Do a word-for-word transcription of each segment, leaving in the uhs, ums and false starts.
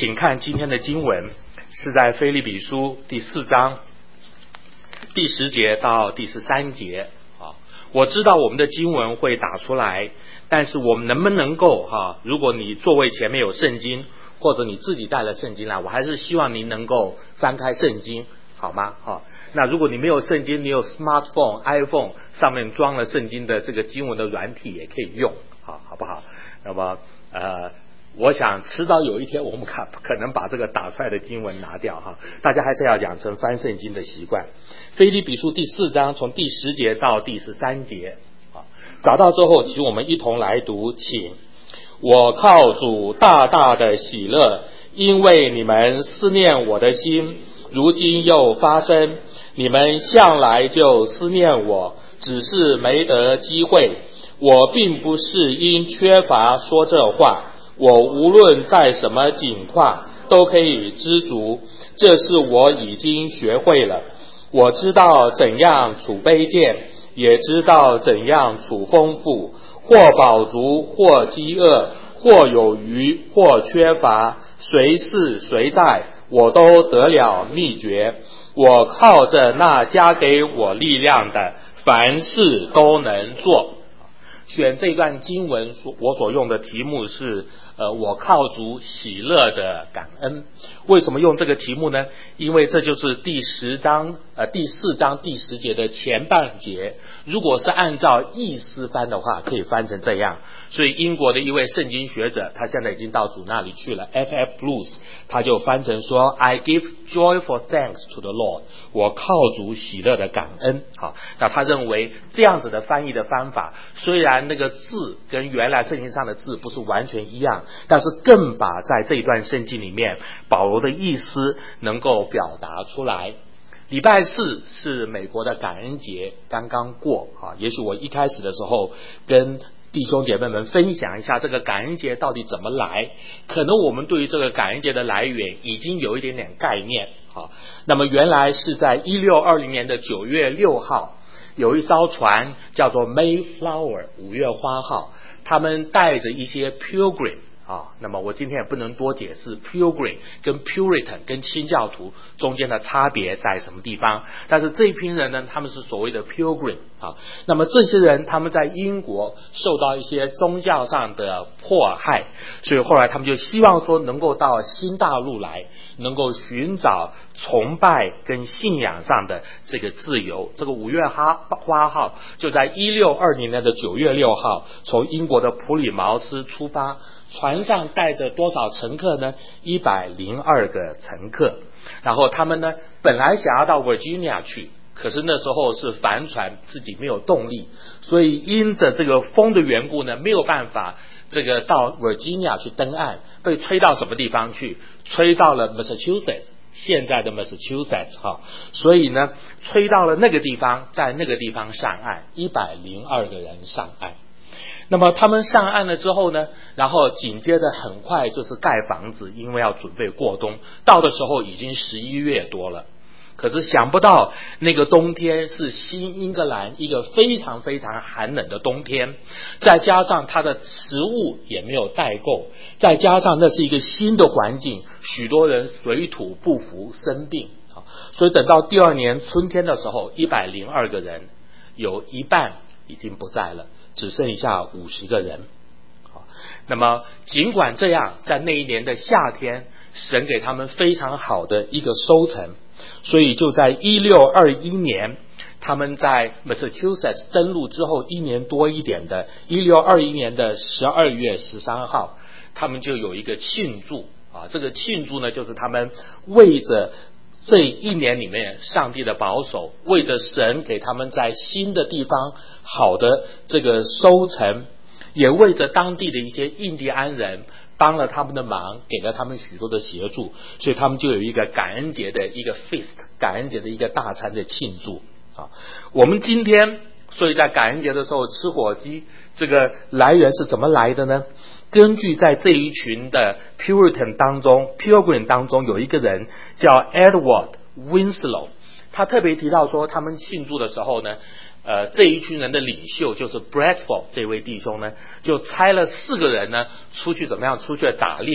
请看今天的经文，是在腓立比书第四章第十节到第十三节。啊，我知道我们的经文会打出来，但是我们能不能够哈？如果你座位前面有圣经，或者你自己带了圣经来，我还是希望您能够翻开圣经，好吗？好，那如果你没有圣经，你有 smartphone、iPhone 上面装了圣经的这个经文的软体也可以用，好，好不好？那么呃。我想迟早有一天我们可可能把这个打出来的经文拿掉哈，大家还是要养成翻圣经的习惯。腓立比书第四章从第十节到第十三节，啊，找到之后，请我们一同来读，请。我靠主大大的喜乐，因为你们思念我的心，如今又发生，你们向来就思念我，只是没得机会。我并不是因缺乏说这话。我无论在什么境况都可以知足，这是我已经学会了。我知道怎样处卑贱，也知道怎样处丰富，或饱足，或饥饿，或有余，或缺乏，随是随在，我都得了秘诀。我靠着那加给我力量的，凡事都能做。选这段经文我所用的题目是呃，我靠主喜乐的感恩。为什么用这个题目呢？因为这就是第十章呃第四章第十节的前半节。如果是按照意思翻的话，可以翻成这样。所以英国的一位圣经学者，他现在已经到主那里去了 F F Bruce， 他就翻成说 I give joyful thanks to the Lord， 我靠主喜乐的感恩。好，那他认为这样子的翻译的方法，虽然那个字跟原来圣经上的字不是完全一样，但是更把在这一段圣经里面保罗的意思能够表达出来。礼拜四是美国的感恩节刚刚过啊，也许我一开始的时候跟弟兄姐妹们分享一下这个感恩节到底怎么来，可能我们对于这个感恩节的来源已经有一点点概念。好，那么原来是在一六二零年的九月六号，有一艘船叫做 Mayflower 五月花号，他们带着一些 Pilgrim啊，那么我今天也不能多解释 Pilgrim 跟 Puritan 跟清教徒中间的差别在什么地方，但是这一批人呢，他们是所谓的 Pilgrim 啊。那么这些人他们在英国受到一些宗教上的迫害，所以后来他们就希望说能够到新大陆来，能够寻找崇拜跟信仰上的这个自由。这个五月花号就在一六二零年的九月六号从英国的普里茅斯出发，船上带着多少乘客呢？一百零二个乘客。然后他们呢，本来想要到 Virginia 去，可是那时候是帆船自己没有动力，所以因着这个风的缘故呢，没有办法这个到 Virginia 去登岸，被吹到什么地方去？吹到了 Massachusetts， 现在的 Massachusetts 哈，所以呢，吹到了那个地方，在那个地方上岸，一百零二个人上岸。那么他们上岸了之后呢，然后紧接着很快就是盖房子，因为要准备过冬，到的时候已经十一月多了。可是想不到那个冬天是新英格兰一个非常非常寒冷的冬天，再加上它的食物也没有带够，再加上那是一个新的环境，许多人水土不服生病，所以等到第二年春天的时候，一百零二个人有一半已经不在了，只剩下五十个人。好，那么尽管这样，在那一年的夏天，神给他们非常好的一个收成，所以就在一六二一年，他们在 Massachusetts 登陆之后一年多一点的一六二一年的十二月十三号，他们就有一个庆祝啊，这个庆祝呢，就是他们为着这一年里面上帝的保守，为着神给他们在新的地方好的这个收成，也为着当地的一些印第安人帮了他们的忙，给了他们许多的协助，所以他们就有一个感恩节的一个 feast， 感恩节的一个大餐的庆祝啊。我们今天所以在感恩节的时候吃火鸡，这个来源是怎么来的呢？根据在这一群的 Puritan 当中 Pilgrim 当中有一个人叫 Edward Winslow， 他特别提到说他们庆祝的时候呢，呃，这一群人的领袖就是 Bradford 这位弟兄呢，就差了四个人呢出去怎么样？出去打猎，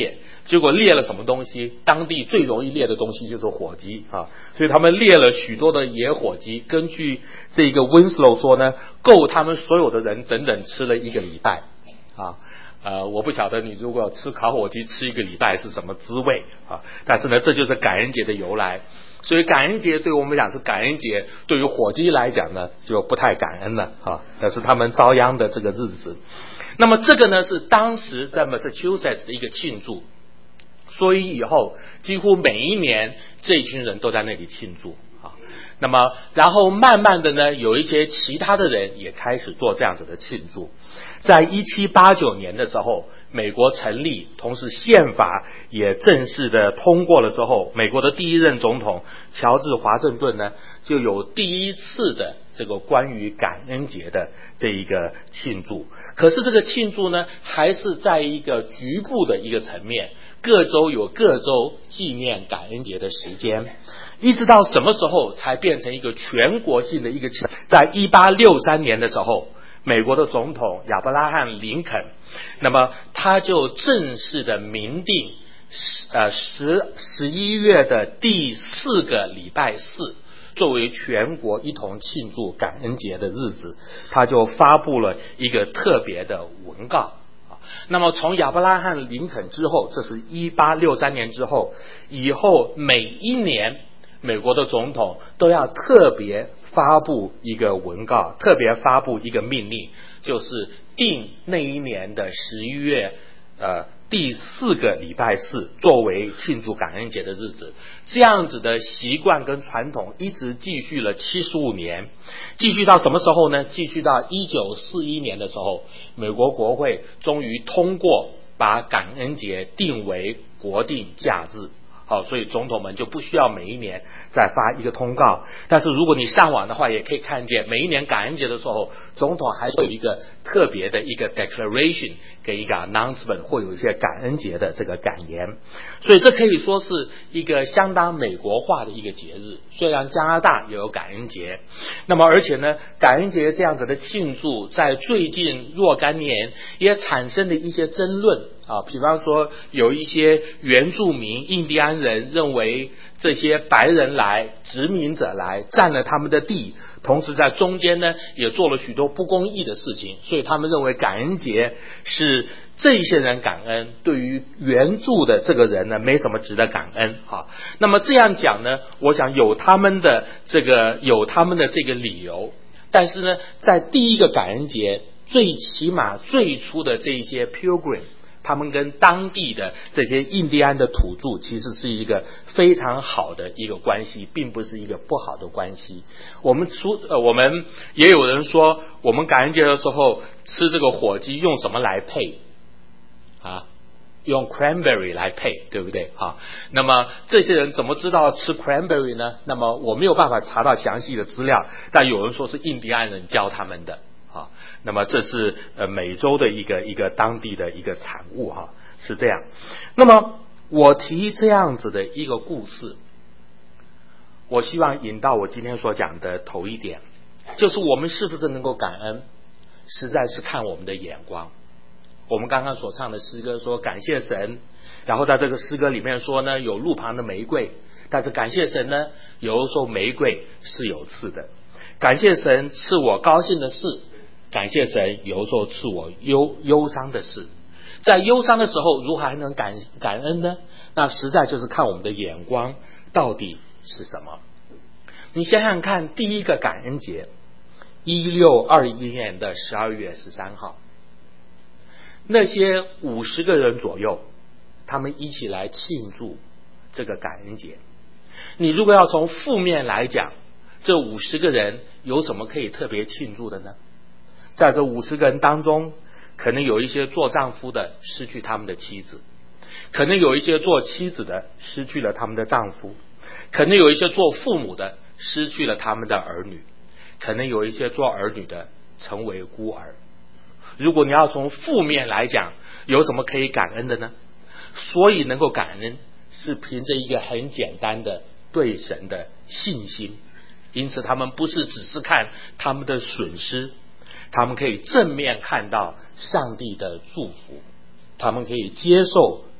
结果猎了什么东西？当地最容易猎的东西就是火鸡啊，所以他们猎了许多的野火鸡。根据这个 Winslow 说呢，够他们所有的人整整吃了一个礼拜啊。呃，我不晓得你如果吃烤火鸡吃一个礼拜是什么滋味啊？但是呢，这就是感恩节的由来。所以感恩节对我们讲是感恩节，对于火鸡来讲呢，就不太感恩了啊。那是他们遭殃的这个日子。那么这个呢，是当时在 Massachusetts 的一个庆祝。所以以后几乎每一年这一群人都在那里庆祝啊。那么然后慢慢的呢，有一些其他的人也开始做这样子的庆祝。在一七八九年的时候，美国成立，同时宪法也正式的通过了之后，美国的第一任总统乔治华盛顿呢，就有第一次的这个关于感恩节的这一个庆祝。可是这个庆祝呢，还是在一个局部的一个层面，各州有各州纪念感恩节的时间，一直到什么时候才变成一个全国性的一个庆？在一八六三年的时候，美国的总统亚伯拉罕林肯，那么他就正式的明定，呃十十一月的第四个礼拜四作为全国一同庆祝感恩节的日子，他就发布了一个特别的文告。那么从亚伯拉罕林肯之后，这是一八六三年之后，以后每一年美国的总统都要特别发布一个文告，特别发布一个命令，就是定那一年的十一月呃第四个礼拜四作为庆祝感恩节的日子。这样子的习惯跟传统一直继续了七十五年，继续到什么时候呢？继续到一九四一年的时候，美国国会终于通过把感恩节定为国定假日。好，所以总统们就不需要每一年再发一个通告。但是如果你上网的话，也可以看见每一年感恩节的时候，总统还会有一个特别的一个 declaration 给一个 announcement， 会有一些感恩节的这个感言。所以这可以说是一个相当美国化的一个节日。虽然加拿大也有感恩节，那么而且呢，感恩节这样子的庆祝在最近若干年也产生了一些争论啊，比方说有一些原住民印第安人认为这些白人来殖民者来占了他们的地，同时在中间呢也做了许多不公义的事情，所以他们认为感恩节是这些人感恩，对于原住的这个人呢没什么值得感恩啊。那么这样讲呢，我想有他们的这个有他们的这个理由，但是呢，在第一个感恩节最起码最初的这一些 pilgrim，他们跟当地的这些印第安的土著其实是一个非常好的一个关系，并不是一个不好的关系。我们出呃，我们也有人说，我们感恩节的时候吃这个火鸡用什么来配啊？用 cranberry 来配，对不对啊？那么这些人怎么知道吃 cranberry 呢？那么我没有办法查到详细的资料，但有人说是印第安人教他们的。啊，那么这是呃美洲的一个一个当地的一个产物哈、啊，是这样。那么我提这样子的一个故事，我希望引到我今天所讲的头一点，就是我们是不是能够感恩，实在是看我们的眼光。我们刚刚所唱的诗歌说感谢神，然后在这个诗歌里面说呢，有路旁的玫瑰，但是感谢神呢，有的时候玫瑰是有刺的。感谢神赐我高兴的事，感谢神有时候赐我忧忧伤的事。在忧伤的时候如何还能感感恩呢？那实在就是看我们的眼光到底是什么。你想想看，第一个感恩节一六二一年的十二月十三号，那些五十个人左右，他们一起来庆祝这个感恩节。你如果要从负面来讲，这五十个人有什么可以特别庆祝的呢？在这五十个人当中，可能有一些做丈夫的失去他们的妻子，可能有一些做妻子的失去了他们的丈夫，可能有一些做父母的失去了他们的儿女，可能有一些做儿女的成为孤儿。如果你要从负面来讲，有什么可以感恩的呢？所以能够感恩是凭着一个很简单的对神的信心。因此他们不是只是看他们的损失，他们可以正面看到上帝的祝福，他们可以接受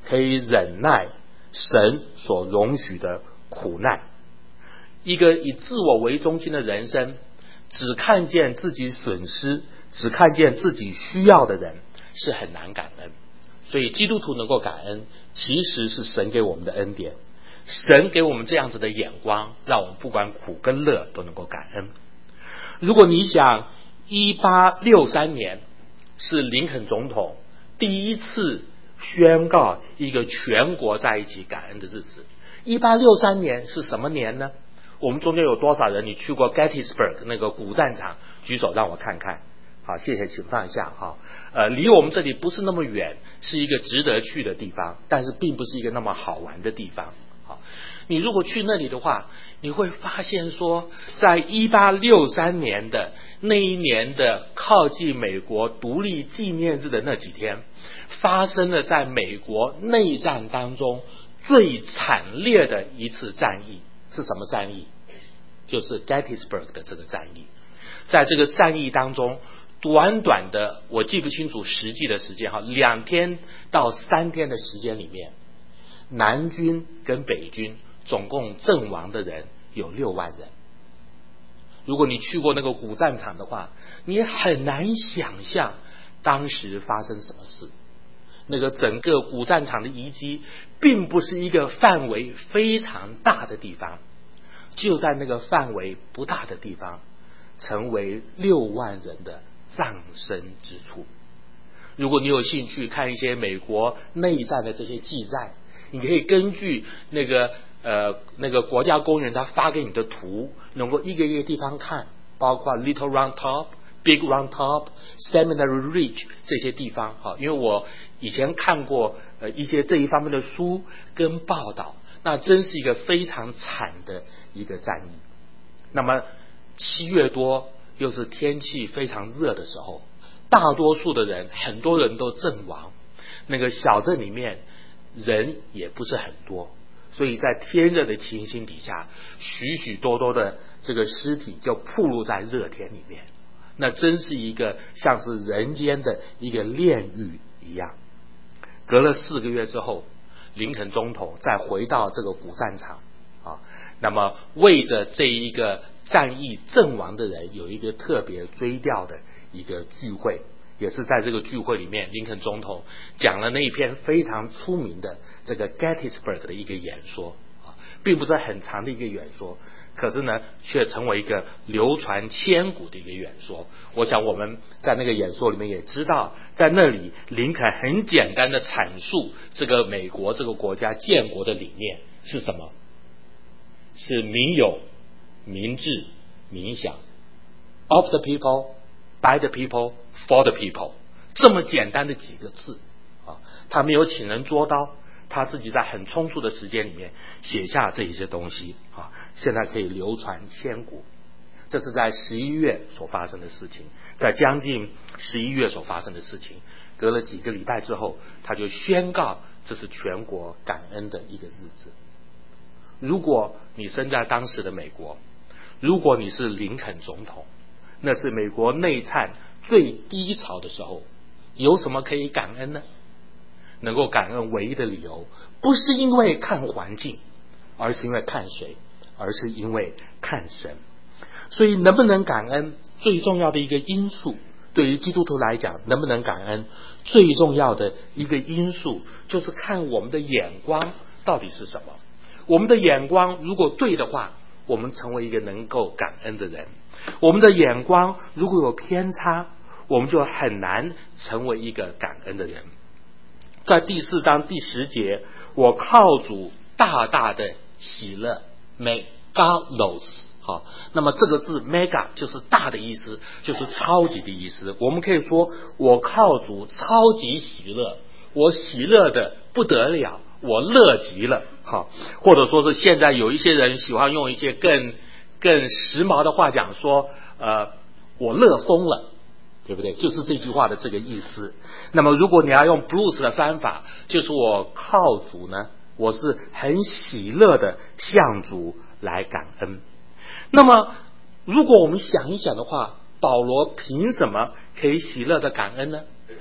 可以忍耐神所容许的苦难。一个以自我为中心的人生，只看见自己损失，只看见自己需要的人，是很难感恩。所以基督徒能够感恩，其实是神给我们的恩典。神给我们这样子的眼光，让我们不管苦跟乐都能够感恩。如果你想一八六三年是林肯总统第一次宣告一个全国在一起感恩的日子，一八六三年是什么年呢？我们中间有多少人你去过 Gettysburg 那个古战场？举手让我看看。好，谢谢，请放下。好，呃，离我们这里不是那么远，是一个值得去的地方，但是并不是一个那么好玩的地方。好，你如果去那里的话，你会发现说，在一八六三年的那一年的靠近美国独立纪念日的那几天，发生了在美国内战当中最惨烈的一次战役。是什么战役？就是 Gettysburg 的这个战役。在这个战役当中，短短的我记不清楚实际的时间哈，两天到三天的时间里面，南军跟北军总共阵亡的人有六万人。如果你去过那个古战场的话，你很难想象当时发生什么事。那个整个古战场的遗迹并不是一个范围非常大的地方，就在那个范围不大的地方成为六万人的葬身之处。如果你有兴趣看一些美国内战的这些记载，你可以根据那个呃那个国家公园他发给你的图，能够一个一个地方看，包括 Little Round Top、Big Round Top、Seminary Ridge 这些地方。好，因为我以前看过呃一些这一方面的书跟报道，那真是一个非常惨的一个战役。那么七月多又是天气非常热的时候，大多数的人很多人都阵亡，那个小镇里面人也不是很多，所以在天热的情形底下，许许多多的这个尸体就暴露在热天里面，那真是一个像是人间的一个炼狱一样。隔了四个月之后，林肯总统再回到这个古战场啊，那么为着这一个战役阵亡的人有一个特别追悼的一个聚会，也是在这个聚会里面，林肯总统讲了那一篇非常出名的这个 Gettysburg 的一个演说啊，并不是很长的一个演说，可是呢却成为一个流传千古的一个演说。我想我们在那个演说里面也知道，在那里林肯很简单的阐述这个美国这个国家建国的理念是什么，是民有、民治、民享， of the people, by the people, for the people， 这么简单的几个字啊，他没有请人捉刀，他自己在很充足的时间里面写下这一些东西啊，现在可以流传千古。这是在十一月所发生的事情，在将近十一月所发生的事情，隔了几个礼拜之后，他就宣告这是全国感恩的一个日子。如果你身在当时的美国，如果你是林肯总统，那是美国内战最低潮的时候，有什么可以感恩呢？能够感恩唯一的理由，不是因为看环境，而是因为看谁，而是因为看神。所以能不能感恩最重要的一个因素，对于基督徒来讲，能不能感恩最重要的一个因素就是看我们的眼光到底是什么。我们的眼光如果对的话，我们成为一个能够感恩的人；我们的眼光如果有偏差，我们就很难成为一个感恩的人。在第四章第十节，我靠主大大的喜乐 megalos。好，那么这个字 mega 就是大的意思，就是超级的意思。我们可以说我靠主超级喜乐，我喜乐的不得了，我乐极了。好，或者说是现在有一些人喜欢用一些更更时髦的话讲说，呃，我乐疯了，对不对？就是这句话的这个意思。那么如果你要用 blues 的翻法，就是我靠主呢，我是很喜乐的向主来感恩。那么如果我们想一想的话，保罗凭什么可以喜乐的感恩呢？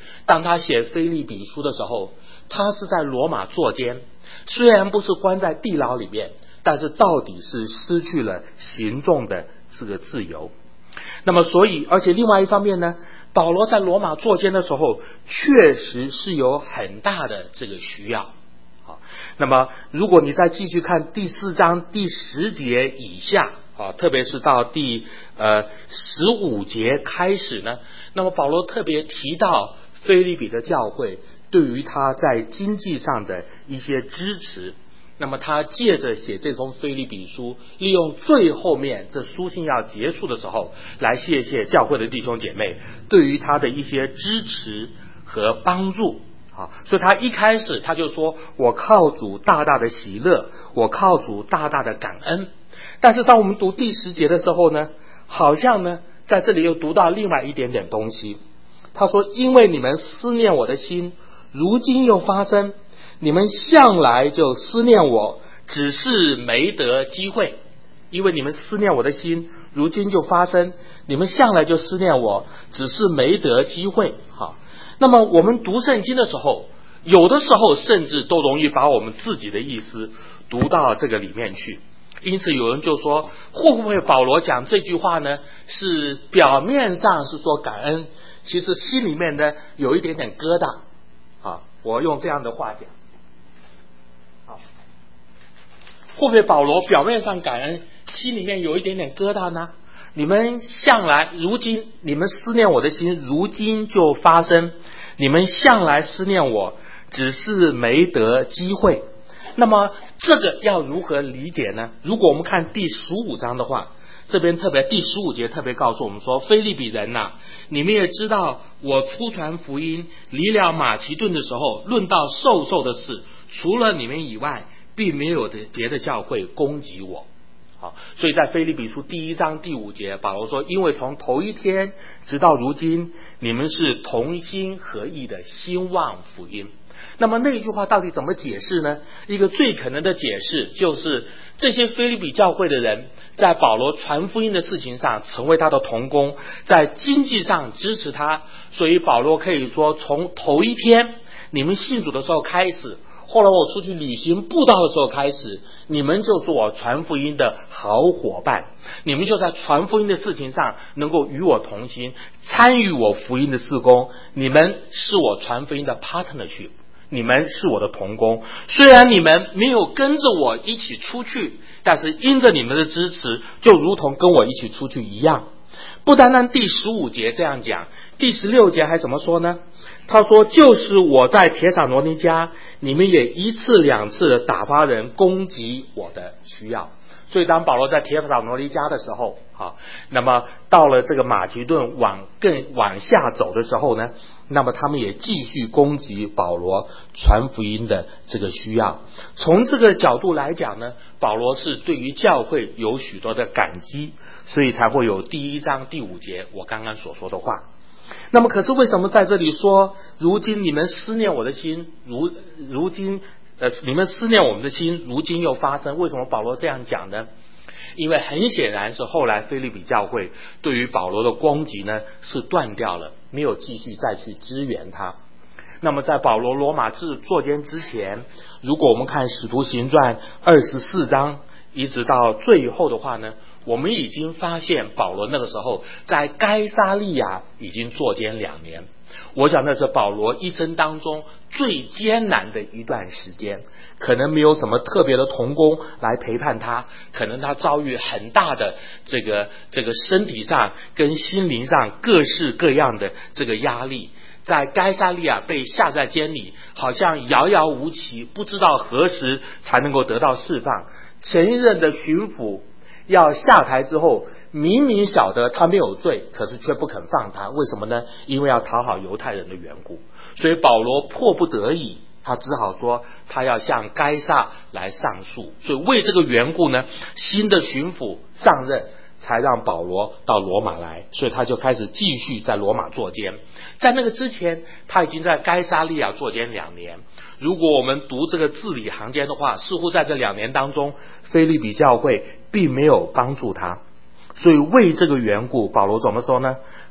当他写腓立比书的时候，他是在罗马坐监，虽然不是关在地牢里面，但是到底是失去了行动的这个自由。那么所以而且另外一方面呢，保罗在罗马坐监的时候确实是有很大的这个需要。好，那么如果你再继续看第四章第十节以下啊，特别是到第呃十五节开始呢，那么保罗特别提到腓立比的教会对于他在经济上的一些支持。那么他借着写这封腓立比书，利用最后面这书信要结束的时候，来谢谢教会的弟兄姐妹对于他的一些支持和帮助。好，所以他一开始他就说，我靠主大大的喜乐，我靠主大大的感恩。但是当我们读第十节的时候呢，好像呢在这里又读到另外一点点东西。他说，因为你们思念我的心如今又发生，你们向来就思念我，只是没得机会。因为你们思念我的心如今就发生，你们向来就思念我，只是没得机会。好，那么我们读圣经的时候，有的时候甚至都容易把我们自己的意思读到这个里面去。因此有人就说，会不会保罗讲这句话呢，是表面上是说感恩，其实心里面呢有一点点疙瘩。好，我用这样的话讲，好，会不会保罗表面上感恩，心里面有一点点疙瘩呢？你们向来如今你们思念我的心如今就发生，你们向来思念我，只是没得机会。那么这个要如何理解呢？如果我们看第十五章的话，这边特别第十五节特别告诉我们说，腓立比人啊，你们也知道我初传福音离了马其顿的时候，论到授受的事，除了你们以外，并没有的别的教会攻击我。好，所以在腓立比书第一章第五节，保罗说，因为从头一天直到如今，你们是同心合意的兴旺福音。那么那一句话到底怎么解释呢？一个最可能的解释就是，这些腓立比教会的人在保罗传福音的事情上成为他的同工，在经济上支持他，所以保罗可以说，从头一天你们信主的时候开始，后来我出去旅行布道的时候开始，你们就是我传福音的好伙伴，你们就在传福音的事情上能够与我同心，参与我福音的事工，你们是我传福音的 partnership，你们是我的同工。虽然你们没有跟着我一起出去，但是因着你们的支持，就如同跟我一起出去一样。不单单第十五节这样讲，第十六节还怎么说呢？他说，就是我在帖撒罗尼迦，你们也一次两次的打发人攻击我的需要。所以当保罗在帖撒罗尼迦的时候，好，那么到了这个马其顿往更往下走的时候呢，那么他们也继续攻击保罗传福音的这个需要。从这个角度来讲呢，保罗是对于教会有许多的感激，所以才会有第一章第五节我刚刚所说的话。那么可是为什么在这里说，如今你们思念我的心，如如今呃，你们思念我们的心如今又发生？为什么保罗这样讲呢？因为很显然是后来腓立比教会对于保罗的攻击呢是断掉了，没有继续再去支援他。那么在保罗罗马治坐监之前，如果我们看使徒行传二十四章一直到最后的话呢，我们已经发现保罗那个时候在该撒利亚已经坐监两年。我想那是保罗一生当中最艰难的一段时间，可能没有什么特别的同工来陪伴他，可能他遭遇很大的这个这个身体上跟心灵上各式各样的这个压力。在该撒利亚被下在监里，好像遥遥无期，不知道何时才能够得到释放。前一任的巡抚要下台之后，明明晓得他没有罪，可是却不肯放他。为什么呢？因为要讨好犹太人的缘故。所以保罗迫不得已，他只好说他要向该撒来上诉。所以为这个缘故呢，新的巡抚上任，才让保罗到罗马来。所以他就开始继续在罗马坐监。在那个之前，他已经在该撒利亚坐监两年。如果我们读这个字里行间的话，似乎在这两年当中，腓立比教会并没有帮助他。所以为这个缘故，保罗怎么说呢？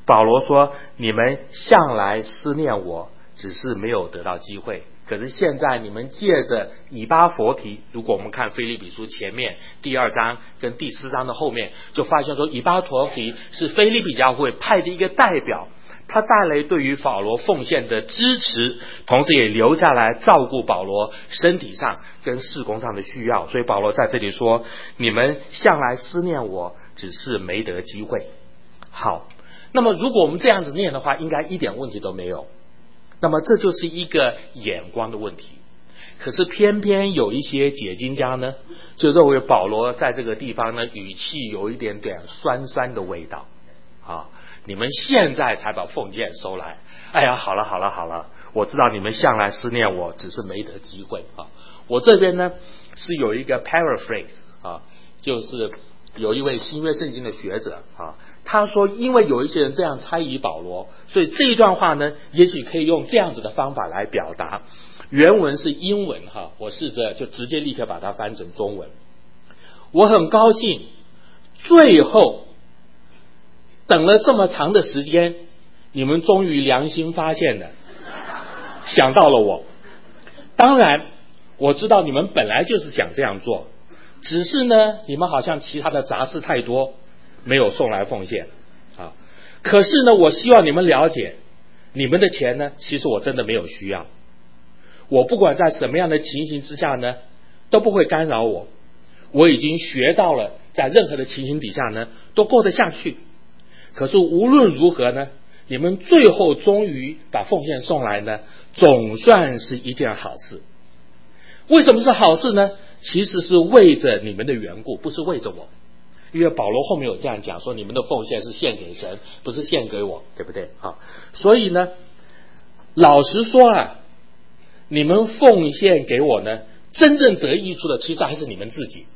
保罗说，你们向来思念我，只是没有得到机会。可是现在你们借着以巴弗提，如果我们看腓立比书前面第二章跟第四章的后面，就发现说以巴弗提是腓立比教会派的一个代表，他带来对于保罗奉献的支持，同时也留下来照顾保罗身体上跟事工上的需要。所以保罗在这里说，你们向来思念我，只是没得机会。好，那么如果我们这样子念的话，应该一点问题都没有。那么这就是一个眼光的问题。可是偏偏有一些解经家呢，就认为保罗在这个地方呢，语气有一点点酸酸的味道啊。你们现在才把奉献收来，哎呀，好了好了好了，我知道你们向来思念我，只是没得机会啊。我这边呢是有一个 paraphrase 啊，就是有一位新约圣经的学者啊，他说因为有一些人这样猜疑保罗，所以这一段话呢也许可以用这样子的方法来表达。原文是英文哈，我试着就直接立刻把它翻成中文。我很高兴最后等了这么长的时间，你们终于良心发现了，想到了我。当然我知道你们本来就是想这样做，只是呢你们好像其他的杂事太多，没有送来奉献啊。可是呢我希望你们了解，你们的钱呢其实我真的没有需要，我不管在什么样的情形之下呢都不会干扰我，我已经学到了在任何的情形底下呢都过得下去。可是无论如何呢，你们最后终于把奉献送来呢，总算是一件好事。为什么是好事呢？其实是为着你们的缘故，不是为着我。因为保罗后面有这样讲说，你们的奉献是献给神，不是献给我，对不对？好，所以呢老实说啊，你们奉献给我呢，真正得益处的其实还是你们自己。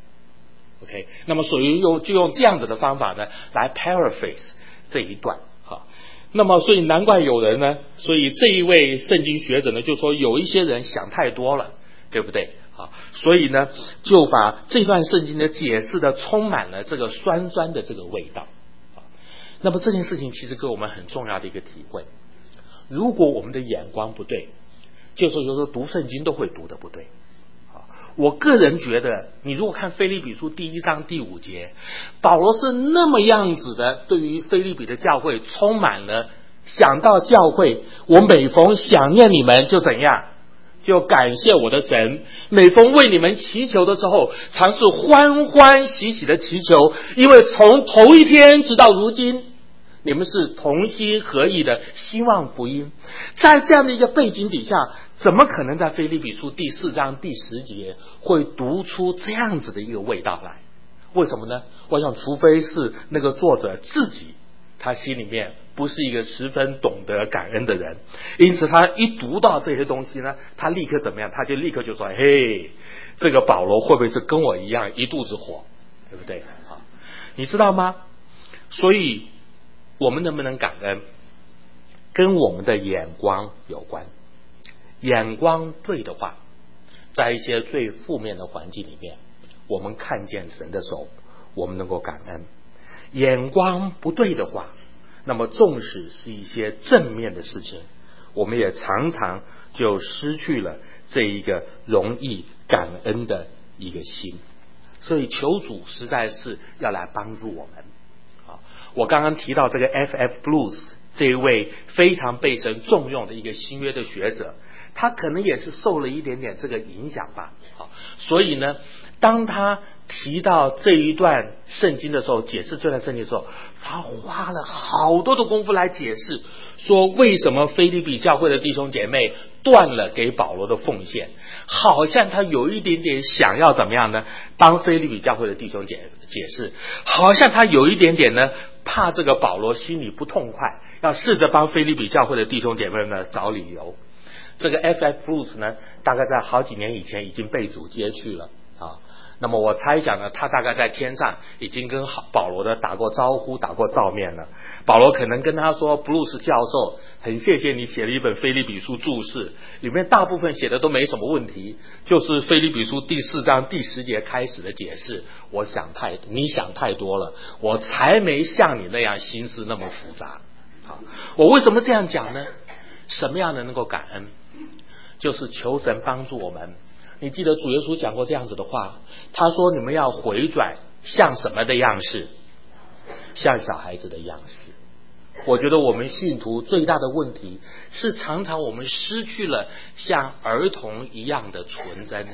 OK， 那么所以用就用这样子的方法呢来 paraphrase 这一段。好，那么所以难怪有人呢，所以这一位圣经学者呢就说有一些人想太多了，对不对？好，所以呢就把这段圣经的解释的充满了这个酸酸的这个味道。那么这件事情其实给我们很重要的一个体会，如果我们的眼光不对，就说有时候读圣经都会读得不对。我个人觉得，你如果看腓立比书第一章第五节，保罗是那么样子的对于腓立比的教会充满了想到教会，我每逢想念你们就怎样，就感谢我的神，每逢为你们祈求的时候，常是欢欢喜喜的祈求，因为从头一天直到如今，你们是同心合意的希望福音。在这样的一个背景底下，怎么可能在腓立比书第四章第十节会读出这样子的一个味道来？为什么呢？我想除非是那个作者自己他心里面不是一个十分懂得感恩的人，因此他一读到这些东西呢，他立刻怎么样？他就立刻就说，嘿，这个保罗会不会是跟我一样一肚子火，对不对？好，你知道吗？所以我们能不能感恩跟我们的眼光有关。眼光对的话，在一些最负面的环境里面，我们看见神的手，我们能够感恩。眼光不对的话，那么纵使是一些正面的事情，我们也常常就失去了这一个容易感恩的一个心。所以求主实在是要来帮助我们。好，我刚刚提到这个 F F Bruce 这一位非常被神重用的一个新约的学者，他可能也是受了一点点这个影响吧。好，所以呢当他提到这一段圣经的时候，解释这段圣经的时候，他花了好多的功夫来解释说为什么腓立比教会的弟兄姐妹断了给保罗的奉献，好像他有一点点想要怎么样呢，帮腓立比教会的弟兄解解释，好像他有一点点呢怕这个保罗心里不痛快，要试着帮腓立比教会的弟兄姐妹呢找理由。这个 F F Bruce 呢大概在好几年以前已经被主接去了啊。那么我猜想呢，他大概在天上已经跟保罗的打过招呼，打过照面了。保罗可能跟他说，布鲁斯教授，很谢谢你写了一本腓立比书注释，里面大部分写的都没什么问题，就是腓立比书第四章第十节开始的解释，我想太你想太多了，我才没像你那样心思那么复杂。 好，我为什么这样讲呢？什么样的能够感恩？就是求神帮助我们。你记得主耶稣讲过这样子的话，他说你们要回转像什么的样式？像小孩子的样式。我觉得我们信徒最大的问题是常常我们失去了像儿童一样的纯真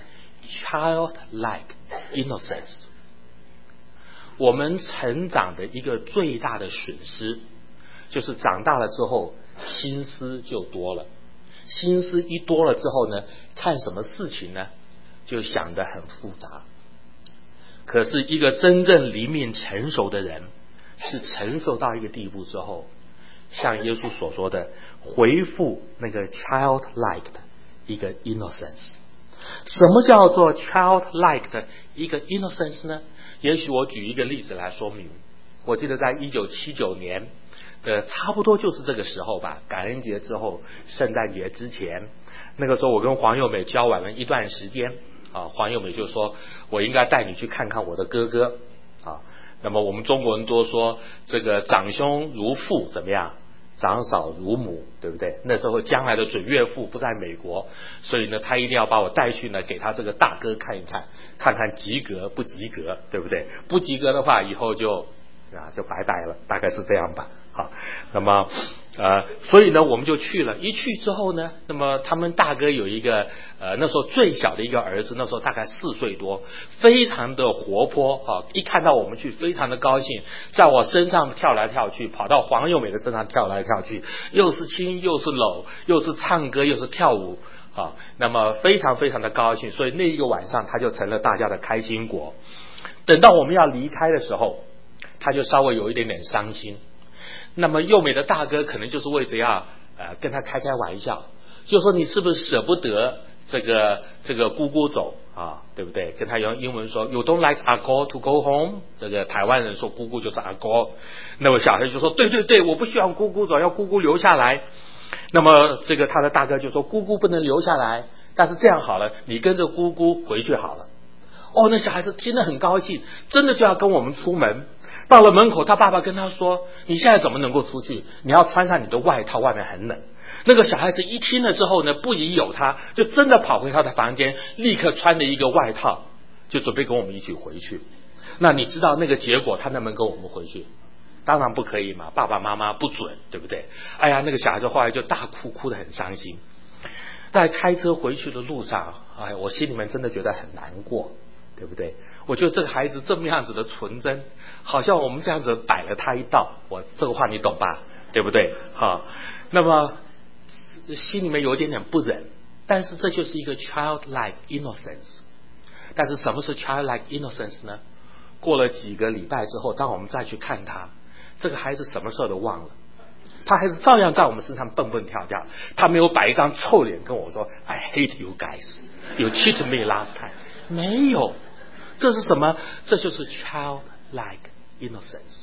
childlike innocence。 我们成长的一个最大的损失就是长大了之后心思就多了，心思一多了之后呢，看什么事情呢就想得很复杂。可是一个真正灵命成熟的人，是成熟到一个地步之后，像耶稣所说的，恢复那个 childlike 的一个 innocence。 什么叫做 childlike 的一个 innocence 呢？也许我举一个例子来说明。我记得在一九七九年的差不多就是这个时候吧，感恩节之后圣诞节之前，那个时候我跟黄幼美交往了一段时间啊，黄幼美就说我应该带你去看看我的哥哥啊。那么我们中国人多说这个长兄如父怎么样，长嫂如母，对不对？那时候将来的准岳父不在美国，所以呢他一定要把我带去呢给他这个大哥看一看，看看及格不及格，对不对？不及格的话以后就啊就拜拜了，大概是这样吧。好，那么呃，所以呢我们就去了。一去之后呢，那么他们大哥有一个呃那时候最小的一个儿子，那时候大概四岁多，非常的活泼啊，一看到我们去非常的高兴，在我身上跳来跳去，跑到黄幼美的身上跳来跳去，又是亲又是搂，又是唱歌又是跳舞啊，那么非常非常的高兴。所以那一个晚上他就成了大家的开心果。等到我们要离开的时候，他就稍微有一点点伤心。那么幼美的大哥可能就是为着要呃跟他开开玩笑，就说你是不是舍不得这个这个姑姑走啊，对不对？跟他用英文说 You don't like 阿哥 to go home， 这个台湾人说姑姑就是阿哥。那么小孩就说对对对，我不希望姑姑走，要姑姑留下来。那么这个他的大哥就说姑姑不能留下来，但是这样好了，你跟着姑姑回去好了。哦，那小孩子听得很高兴，真的就要跟我们出门。到了门口，他爸爸跟他说你现在怎么能够出去，你要穿上你的外套，外面很冷。那个小孩子一听了之后呢，不疑有他，就真的跑回他的房间，立刻穿了一个外套，就准备跟我们一起回去。那你知道那个结果他能不能跟我们回去？当然不可以嘛，爸爸妈妈不准，对不对？哎呀，那个小孩子后来就大哭，哭得很伤心。在开车回去的路上，哎，我心里面真的觉得很难过，对不对？我觉得这个孩子这么样子的纯真，好像我们这样子摆了他一道，我这个话你懂吧？对不对？好，那么心里面有一点点不忍，但是这就是一个 childlike innocence。 但是什么是 childlike innocence 呢？过了几个礼拜之后，当我们再去看他，这个孩子什么事都忘了，他还是照样在我们身上蹦蹦跳跳，他没有摆一张臭脸跟我说 I hate you guys, you cheated me last time， 没有。这是什么？这就是 childlike innocence。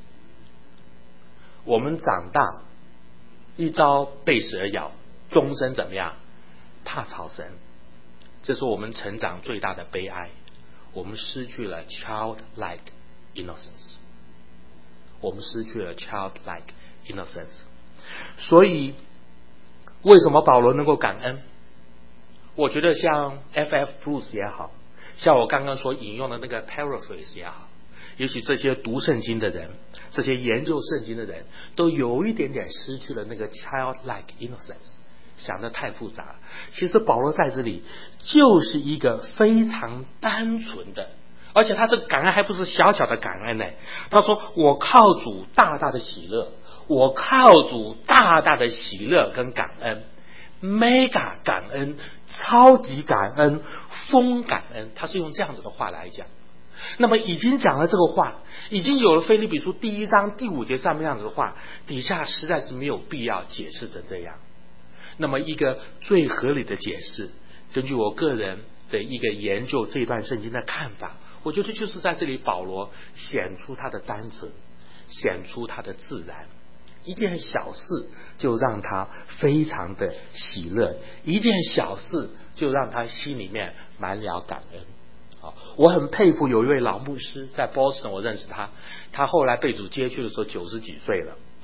我们长大一朝被蛇咬，终身怎么样？怕草绳。这是我们成长最大的悲哀，我们失去了 childlike innocence， 我们失去了 childlike innocence。 所以为什么保罗能够感恩？我觉得像 F F Bruce 也好，像我刚刚所引用的那个 paraphrase 也好，也许这些读圣经的人，这些研究圣经的人都有一点点失去了那个 childlike innocence， 想得太复杂。其实保罗在这里就是一个非常单纯的，而且他这个感恩还不是小小的感恩呢。他说我靠主大大的喜乐，我靠主大大的喜乐跟感恩， mega 感恩，超级感恩，疯感恩，他是用这样子的话来讲。那么已经讲了这个话，已经有了腓立比书第一章第五节上面样子的话，底下实在是没有必要解释成这样。那么一个最合理的解释，根据我个人的一个研究这段圣经的看法，我觉得就是在这里保罗显出他的单纯，显出他的自然。一件小事就让他非常的喜乐，一件小事就让他心里面满了感恩。我很佩服有一位老牧师，在 Boston 我认识他，他后来被主接去的时候九十几岁了。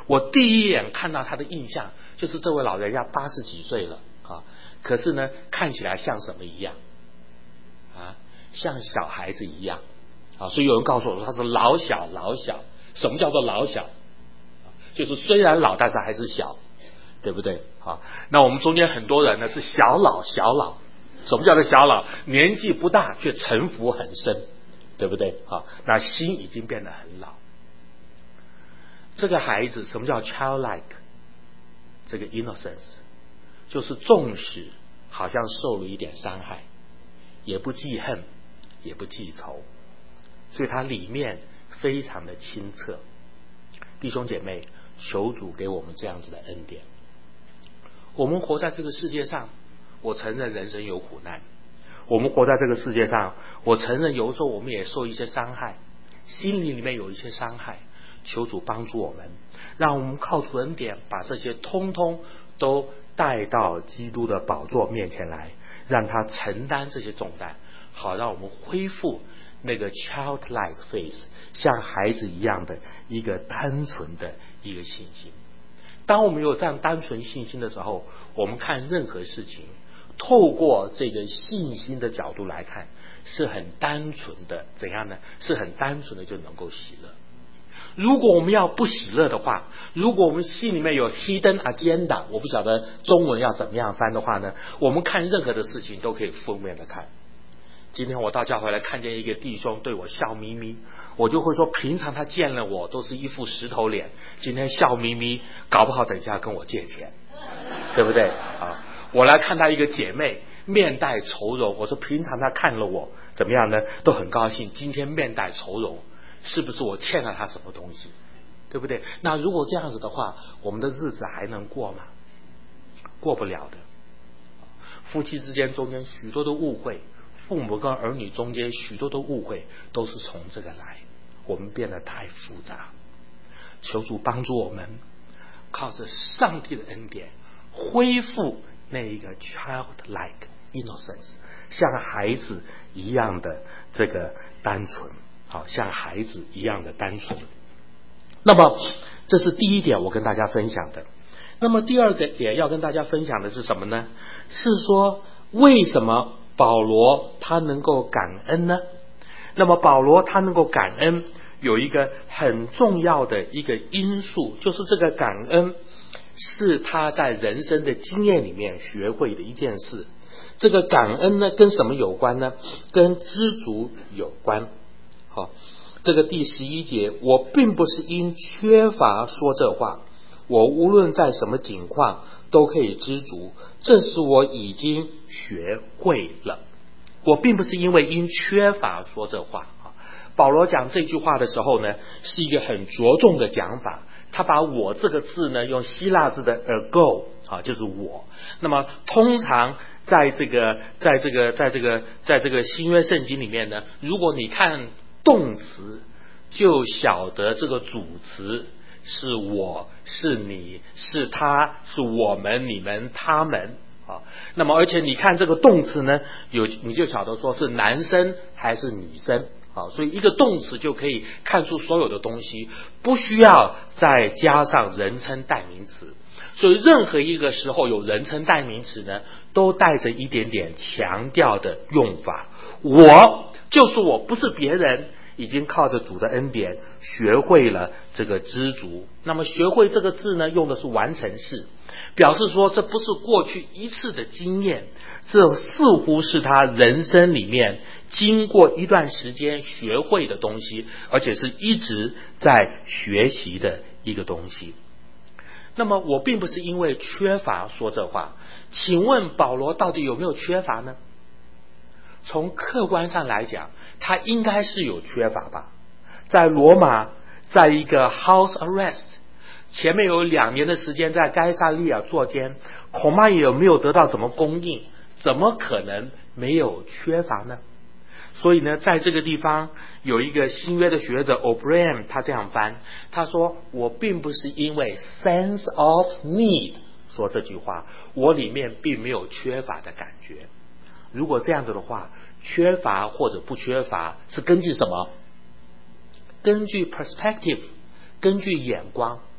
我第一眼看到他的印象就是这位老人家八十几岁了啊，可是呢，看起来像什么一样啊？像小孩子一样啊！所以有人告诉我说他是老小老小。什么叫做老小？就是虽然老，但是还是小，对不对？好，那我们中间很多人呢是小老小老。什么叫做小老？年纪不大却城府很深，对不对？好，那心已经变得很老。这个孩子，什么叫 childlike？ 这个 innocence 就是纵使好像受了一点伤害，也不记恨，也不记仇，所以他里面非常的清澈。弟兄姐妹，求主给我们这样子的恩典。我们活在这个世界上，我承认人生有苦难，我们活在这个世界上，我承认有时候我们也受一些伤害，心灵里面有一些伤害，求主帮助我们，让我们靠主恩典把这些通通都带到基督的宝座面前来，让他承担这些重担，好让我们恢复那个 childlike faith， 像孩子一样的一个单纯的一个信心。当我们有这样单纯信心的时候，我们看任何事情透过这个信心的角度来看，是很单纯的，怎样呢？是很单纯的就能够喜乐。如果我们要不喜乐的话，如果我们心里面有 hidden agenda， 我不晓得中文要怎么样翻的话呢，我们看任何的事情都可以负面的看。今天我到教会来看见一个弟兄对我笑眯眯，我就会说平常他见了我都是一副石头脸，今天笑眯眯，搞不好等一下跟我借钱，对不对啊？我来看他一个姐妹面带愁容，我说平常他看了我怎么样呢，都很高兴，今天面带愁容，是不是我欠了他什么东西，对不对？那如果这样子的话，我们的日子还能过吗？过不了的。夫妻之间中间许多的误会，父母跟儿女中间许多的误会，都是从这个来，我们变得太复杂。求主帮助我们，靠着上帝的恩典恢复那一个 childlike innocence， 像孩子一样的这个单纯，好，像孩子一样的单纯。那么这是第一点我跟大家分享的。那么第二个点要跟大家分享的是什么呢？是说为什么保罗他能够感恩呢？那么保罗他能够感恩有一个很重要的一个因素，就是这个感恩是他在人生的经验里面学会的一件事。这个感恩呢跟什么有关呢？跟知足有关。好，这个第十一节，我并不是因缺乏说这话，我无论在什么境况都可以知足，这是我已经学会了。我并不是因为因缺乏说这话。保罗讲这句话的时候呢，是一个很着重的讲法，他把我这个字呢用希腊字的 ergo 啊，就是我。那么通常在这个在这个在这个在这个新约圣经里面呢，如果你看动词，就晓得这个主词是我，是你，是他，是我们，你们，他们啊。那么而且你看这个动词呢，有你就晓得说是男生还是女生啊。所以一个动词就可以看出所有的东西，不需要再加上人称代名词。所以任何一个时候有人称代名词呢，都带着一点点强调的用法。我就是我，不是别人，已经靠着主的恩典学会了这个知足。那么学会这个字呢，用的是完成式，表示说这不是过去一次的经验，这似乎是他人生里面经过一段时间学会的东西，而且是一直在学习的一个东西。那么我并不是因为缺乏说这话，请问保罗到底有没有缺乏呢？从客观上来讲，他应该是有缺乏吧。在罗马，在一个 house arrest， 前面有两年的时间在该撒利亚坐监，恐怕也没有得到什么供应，怎么可能没有缺乏呢？所以呢，在这个地方有一个新约的学者 O'Brien， 他这样翻，他说我并不是因为 sense of need 说这句话，我里面并没有缺乏的感觉。如果这样子的话，缺乏或者不缺乏是根据什么？根据 perspective， 根据眼光。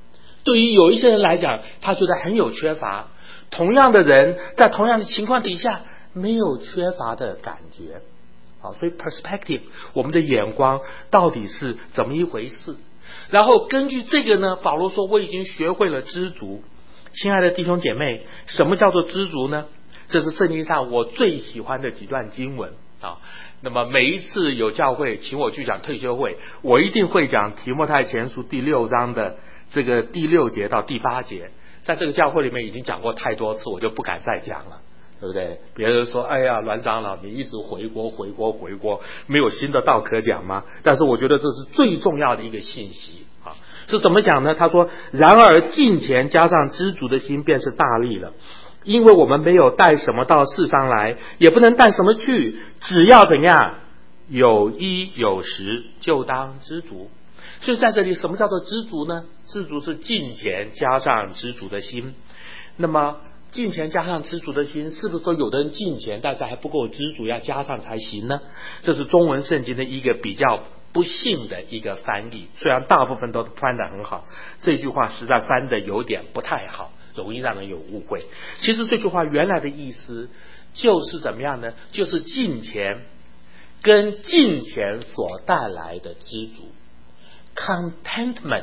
对于有一些人来讲，他觉得很有缺乏。同样的人在同样的情况底下没有缺乏的感觉。好，所以 perspective 我们的眼光到底是怎么一回事？然后根据这个呢，保罗说我已经学会了知足。亲爱的弟兄姐妹，什么叫做知足呢？这是圣经上我最喜欢的几段经文啊。那么每一次有教会请我去讲退休会，我一定会讲提摩太前书第六章的这个第六节到第八节。在这个教会里面已经讲过太多次，我就不敢再讲了，对不对？别人说哎呀栾长老你一直回锅回锅回锅，没有新的道可讲吗？但是我觉得这是最重要的一个信息啊。是怎么讲呢？他说然而敬虔加上知足的心便是大利了，因为我们没有带什么到世上来，也不能带什么去，只要怎样有衣有食就当知足。所以在这里什么叫做知足呢？知足是敬虔加上知足的心。那么敬虔加上知足的心，是不是说有的人敬虔但是还不够知足，要加上才行呢？这是中文圣经的一个比较不幸的一个翻译，虽然大部分都翻得很好，这句话实在翻得有点不太好，容易让人有误会。其实这句话原来的意思就是怎么样呢？就是敬虔跟敬虔所带来的知足。Contentment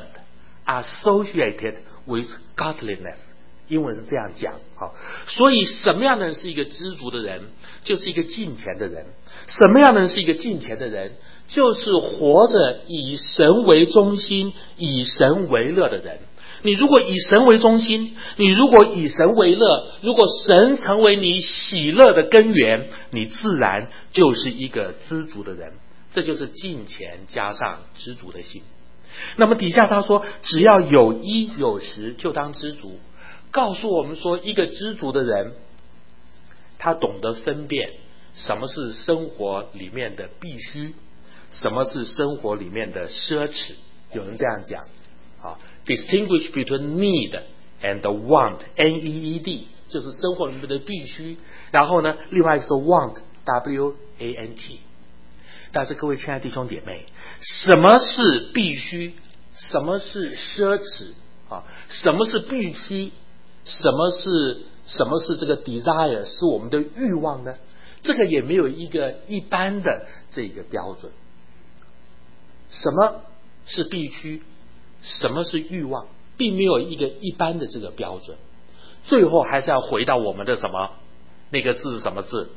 associated with godliness， 英文是这样讲。好，所以什么样的人是一个知足的人？就是一个敬虔的人。什么样的人是一个敬虔的人？就是活着以神为中心，以神为乐的人。你如果以神为中心，你如果以神为乐，如果神成为你喜乐的根源，你自然就是一个知足的人。这就是敬虔加上知足的心。那么底下他说只要有衣有食就当知足，告诉我们说一个知足的人他懂得分辨什么是生活里面的必须，什么是生活里面的奢侈。有人这样讲啊 distinguish between need and want N E E D 就是生活里面的必须，然后呢另外一个是 want W A N T。 但是各位亲爱的弟兄姐妹，什么是必须，什么是奢侈啊？什么是必须，什么是什么是这个 desire 是我们的欲望呢？这个也没有一个一般的这个标准。什么是必须，什么是欲望，并没有一个一般的这个标准。最后还是要回到我们的什么，那个字是什么字？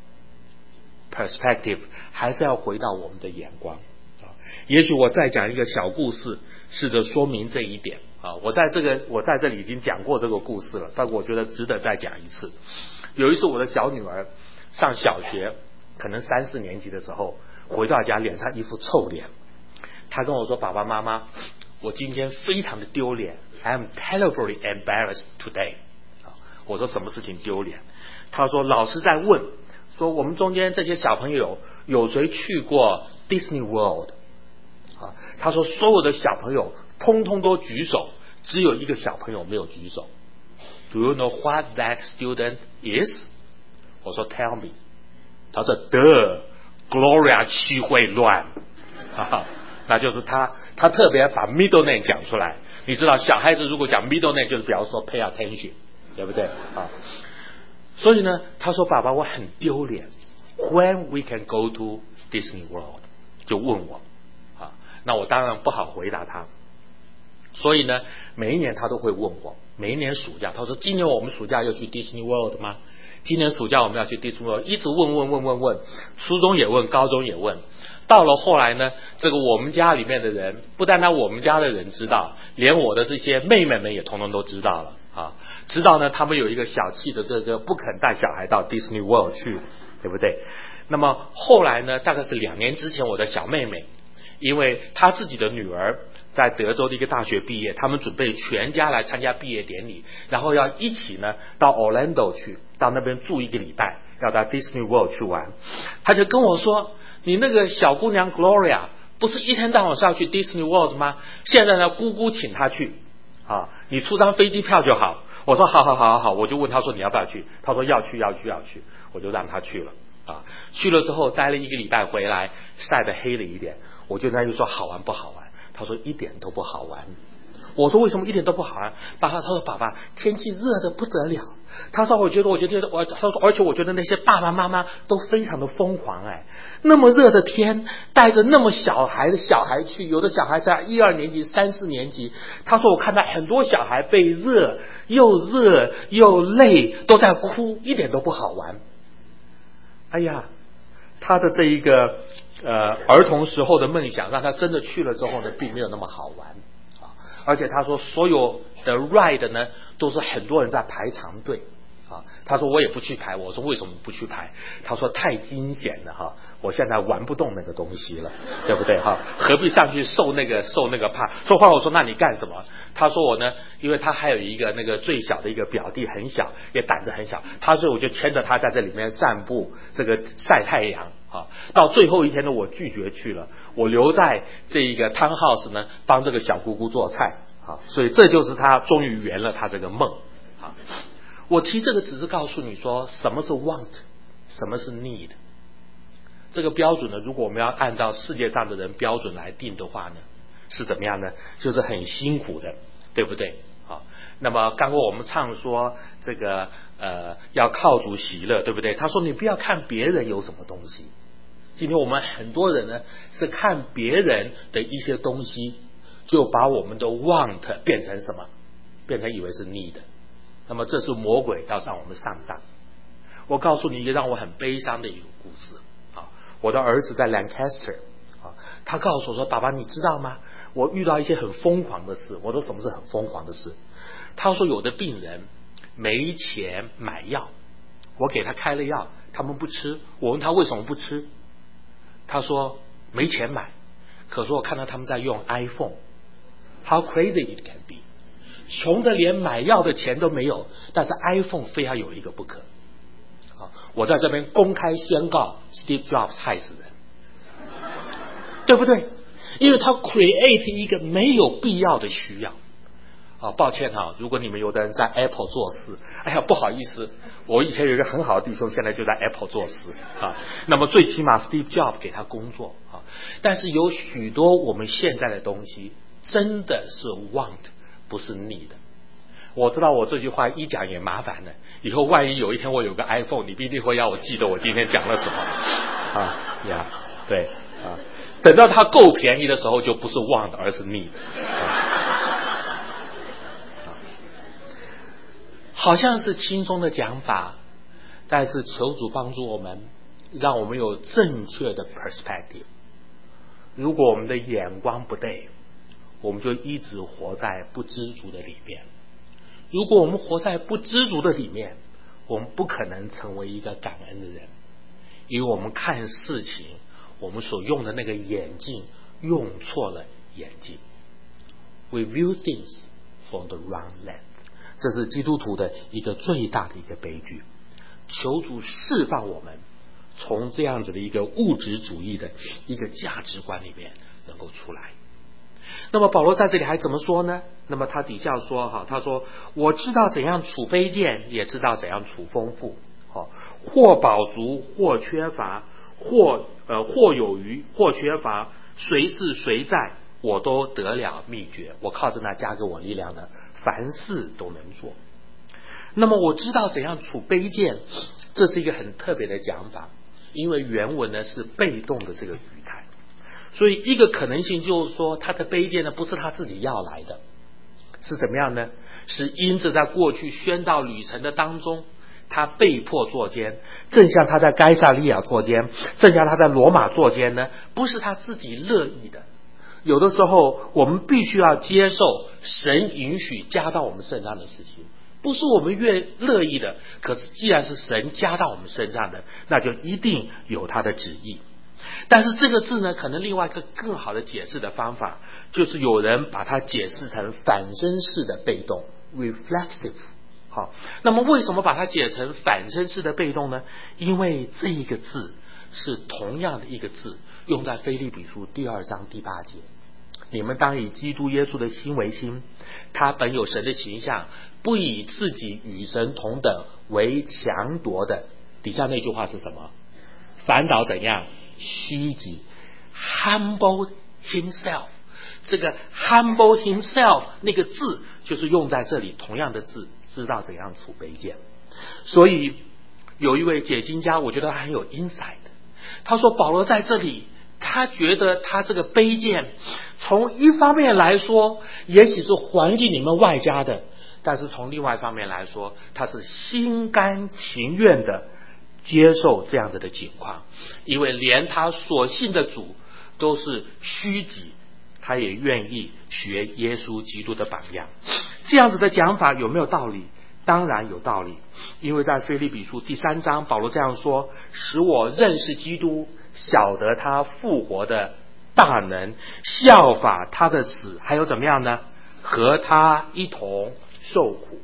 perspective， 还是要回到我们的眼光。也许我再讲一个小故事，试着说明这一点啊。我在这个我在这里已经讲过这个故事了，但我觉得值得再讲一次。有一次我的小女儿上小学，可能三四年级的时候，回到家脸上一副臭脸，她跟我说爸爸妈妈，我今天非常的丢脸， I am terribly embarrassed today。 我说什么事情丢脸？她说老师在问说我们中间这些小朋友有谁去过 Disney World。啊，他说所有的小朋友通通都举手，只有一个小朋友没有举手。 Do you know what that student is？ 我说 Tell me。 他说 The Gloria 七会乱啊，那就是他他特别把 middle name 讲出来。你知道小孩子如果讲 middle name 就是表示说 pay attention， 对不对啊？所以呢他说爸爸我很丢脸， When we can go to Disney World？ 就问我。那我当然不好回答他，所以呢每一年他都会问我，每一年暑假他说今年我们暑假要去 Disney World 吗？今年暑假我们要去 Disney World， 一直问问问问问，初中也问，高中也问，到了后来呢这个我们家里面的人，不单单我们家的人知道，连我的这些妹妹们也统统都知道了啊，知道呢他们有一个小气的这个不肯带小孩到 Disney World 去，对不对？那么后来呢大概是两年之前，我的小妹妹因为他自己的女儿在德州的一个大学毕业，他们准备全家来参加毕业典礼，然后要一起呢到 Orlando 去，到那边住一个礼拜，要到 Disney World 去玩。他就跟我说你那个小姑娘 Gloria 不是一天到晚是要去 Disney World 吗？现在呢姑姑请她去啊，你出张飞机票就好。我说好好好好好，我就问他说你要不要去，他说要去要去要去，我就让他去了啊。去了之后待了一个礼拜回来，晒得黑了一点，我就跟他就说好玩不好玩？他说一点都不好玩。 我说为什么一点都不好啊？爸爸他说爸爸天气热的不得了。他说我觉得我觉得我他说而且我觉得那些爸爸妈妈都非常的疯狂哎，那么热的天带着那么小孩的小孩去，有的小孩在一二年级三四年级，他说我看到很多小孩被热又热又累都在哭，一点都不好玩。哎呀，他的这一个呃儿童时候的梦想让他真的去了之后呢并没有那么好玩啊，而且他说所有的 ride 呢都是很多人在排长队啊，他说我也不去排，我说为什么不去排？他说太惊险了哈，我现在玩不动那个东西了，对不对哈？何必上去受那个受那个怕？说话我说那你干什么？他说我呢，因为他还有一个那个最小的一个表弟很小，也胆子很小，他说我就牵着他在这里面散步，这个晒太阳啊。到最后一天呢，我拒绝去了，我留在这一个 townhouse 呢，帮这个小姑姑做菜啊。所以这就是他终于圆了他这个梦啊。我提这个只是告诉你说什么是 want， 什么是 need。这个标准呢，如果我们要按照世界上的人标准来定的话呢，是怎么样呢？就是很辛苦的，对不对？好，那么刚刚我们唱说这个呃要靠主喜乐，对不对？他说你不要看别人有什么东西。今天我们很多人呢是看别人的一些东西，就把我们的 want 变成什么？变成以为是 need。那么这是魔鬼要让我们上当。我告诉你一个让我很悲伤的一个故事啊，我的儿子在 Lancaster 啊，他告诉我说爸爸你知道吗？我遇到一些很疯狂的事。我说什么是很疯狂的事？他说有的病人没钱买药，我给他开了药，他们不吃。我问他为什么不吃，他说没钱买。可是我看到他们在用 iPhone，How crazy it can be。穷的连买药的钱都没有，但是 iPhone 非要有一个不可。我在这边公开宣告 Steve Jobs 害死人，对不对？因为他 create 一个没有必要的需要啊。抱歉啊，如果你们有的人在 Apple 做事，哎呀不好意思，我以前有一个很好的弟兄现在就在 Apple 做事啊。那么最起码 Steve Jobs 给他工作啊。但是有许多我们现在的东西真的是 want，不是need。我知道我这句话一讲也麻烦了，以后万一有一天我有个 iPhone， 你必定会要我记得我今天讲了什么啊呀，对啊，等到它够便宜的时候，就不是 want 而是 need。啊、好像是轻松的讲法，但是求主帮助我们，让我们有正确的 perspective。如果我们的眼光不对，我们就一直活在不知足的里面。如果我们活在不知足的里面，我们不可能成为一个感恩的人，因为我们看事情，我们所用的那个眼镜用错了眼镜。We view things from the wrong lens， 这是基督徒的一个最大的一个悲剧。求主释放我们，从这样子的一个物质主义的一个价值观里面能够出来。那么保罗在这里还怎么说呢？那么他底下说哈，他说我知道怎样处卑贱，也知道怎样处丰富，好，或饱足，或缺乏，或呃或有余，或缺乏，随是随在，我都得了秘诀。我靠着那加给我力量的，凡事都能做。那么我知道怎样处卑贱，这是一个很特别的讲法，因为原文呢是被动的这个语态。所以一个可能性就是说，他的卑贱呢不是他自己要来的，是怎么样呢？是因着在过去宣道旅程的当中，他被迫作奸，正像他在该撒利亚作奸，正像他在罗马作奸呢，不是他自己乐意的。有的时候我们必须要接受神允许加到我们身上的事情，不是我们越乐意的，可是既然是神加到我们身上的，那就一定有他的旨意。但是这个字呢，可能另外一个更好的解释的方法，就是有人把它解释成反身式的被动 reflexive。 好，那么为什么把它解成反身式的被动呢？因为这一个字是同样的一个字，用在腓立比书第二章第八节，你们当以基督耶稣的心为心，他本有神的形象，不以自己与神同等为强夺的。底下那句话是什么？反倒怎样？虚己 humble himself， 这个 humble himself 那个字就是用在这里，同样的字，知道怎样处卑贱。所以有一位解经家，我觉得他很有 insight， 他说保罗在这里，他觉得他这个卑贱，从一方面来说，也许是环境里面外加的，但是从另外一方面来说，他是心甘情愿的接受这样子的情况，因为连他所信的主都是虚己，他也愿意学耶稣基督的榜样。这样子的讲法有没有道理？当然有道理，因为在腓立比书第三章，保罗这样说：使我认识基督，晓得他复活的大能，效法他的死，还有怎么样呢？和他一同受苦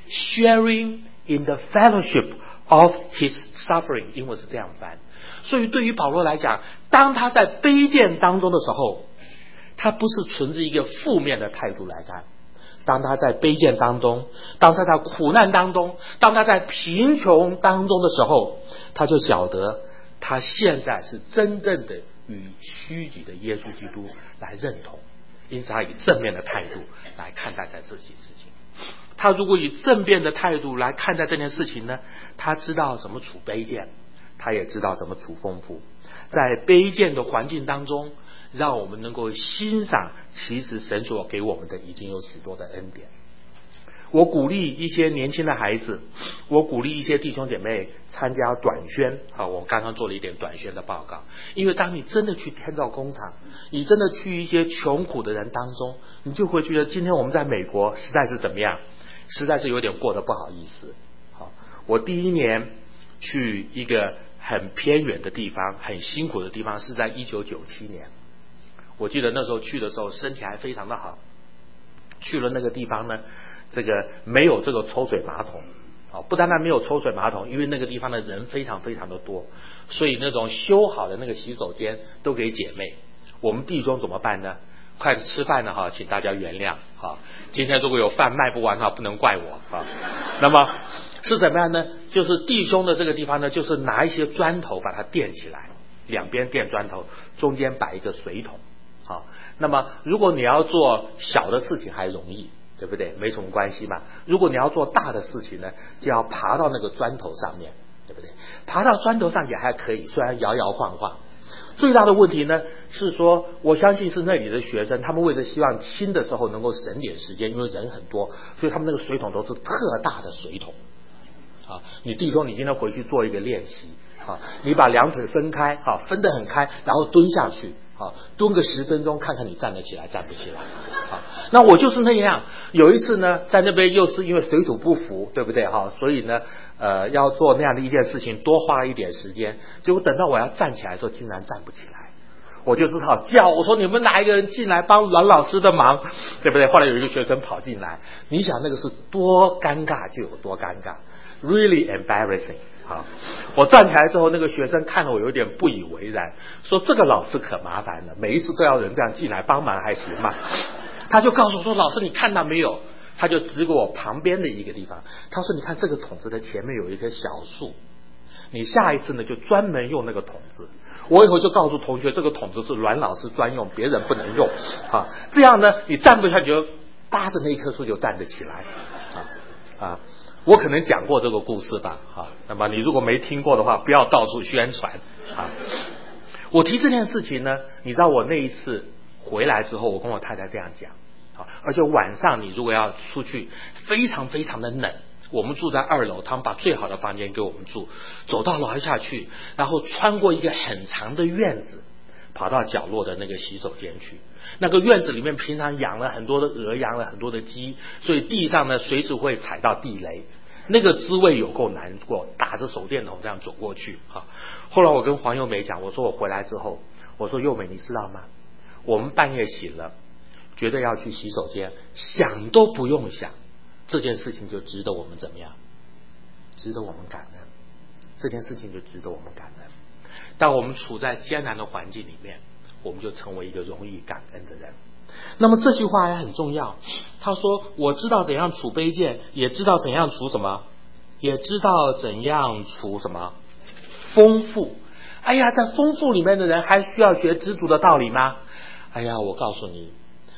sharing in the fellowship of his suffering， 英文是这样翻。所以对于保罗来讲，当他在卑贱当中的时候，他不是存着一个负面的态度来看。当他在卑贱当中，当他在苦难当中，当他在贫穷当中的时候，他就晓得他现在是真正的与虚己的耶稣基督来认同，因此他以正面的态度来看待在这些事情。他如果以正面的态度来看待这件事情呢，他知道怎么处卑贱，他也知道怎么处丰富。在卑贱的环境当中，让我们能够欣赏其实神所给我们的已经有许多的恩典。我鼓励一些年轻的孩子，我鼓励一些弟兄姐妹参加短宣啊，我刚刚做了一点短宣的报告。因为当你真的去天照工厂，你真的去一些穷苦的人当中，你就会觉得今天我们在美国实在是怎么样，实在是有点过得不好意思。好，我第一年去一个很偏远的地方，很辛苦的地方，是在一九九七年。我记得那时候去的时候身体还非常的好，去了那个地方呢，这个没有这个抽水马桶，不单单没有抽水马桶，因为那个地方的人非常非常的多，所以那种修好的那个洗手间都给姐妹。我们弟兄怎么办呢？快吃饭了哈，请大家原谅哈。今天如果有饭卖不完的话，不能怪我哈。那么是怎么样呢？就是弟兄的这个地方呢，就是拿一些砖头把它垫起来，两边垫砖头，中间摆一个水桶。好，那么如果你要做小的事情还容易，对不对？没什么关系嘛。如果你要做大的事情呢，就要爬到那个砖头上面，对不对？爬到砖头上也还可以，虽然摇摇晃晃。最大的问题呢是说，我相信是那里的学生，他们为了希望清的时候能够省点时间，因为人很多，所以他们那个水桶都是特大的水桶。啊，你弟兄，你今天回去做一个练习啊，你把两腿分开，啊，分得很开，然后蹲下去。好，蹲个十分钟，看看你站得起来站不起来。好，那我就是那样。有一次呢，在那边又是因为水土不服，对不对？哈，所以呢，呃，要做那样的一件事情，多花了一点时间。结果等到我要站起来的时候，竟然站不起来。我就只好叫我说：“你们哪一个人进来帮阮老师的忙，对不对？”后来有一个学生跑进来，你想那个是多尴尬就有多尴尬 ，really embarrassing。好，我站起来之后，那个学生看了我有点不以为然，说这个老师可麻烦了，每一次都要人这样进来帮忙还行吗？他就告诉我说：“老师，你看到没有？”他就指给我旁边的一个地方，他说：“你看这个桶子的前面有一棵小树，你下一次呢就专门用那个桶子。我以后就告诉同学，这个桶子是阮老师专用，别人不能用。啊，这样呢，你站不下去就搭着那一棵树就站得起来。啊啊。”我可能讲过这个故事吧，哈，那么你如果没听过的话，不要到处宣传啊。我提这件事情呢，你知道我那一次回来之后，我跟我太太这样讲，啊，而且晚上你如果要出去，非常非常的冷，我们住在二楼，他们把最好的房间给我们住，走到楼下去，然后穿过一个很长的院子，跑到角落的那个洗手间去。那个院子里面平常养了很多的鹅，养了很多的鸡，所以地上呢随时会踩到地雷，那个滋味有够难过，打着手电筒这样走过去哈。后来我跟黄幼美讲，我说我回来之后，我说幼美你知道吗？我们半夜醒了，觉得要去洗手间，想都不用想，这件事情就值得我们怎么样？值得我们感恩，这件事情就值得我们感恩。当我们处在艰难的环境里面，我们就成为一个容易感恩的人。那么这句话还很重要，他说我知道怎样处卑贱，也知道怎样处什么，也知道怎样处什么丰富。哎呀，在丰富里面的人还需要学知足的道理吗？哎呀，我告诉你，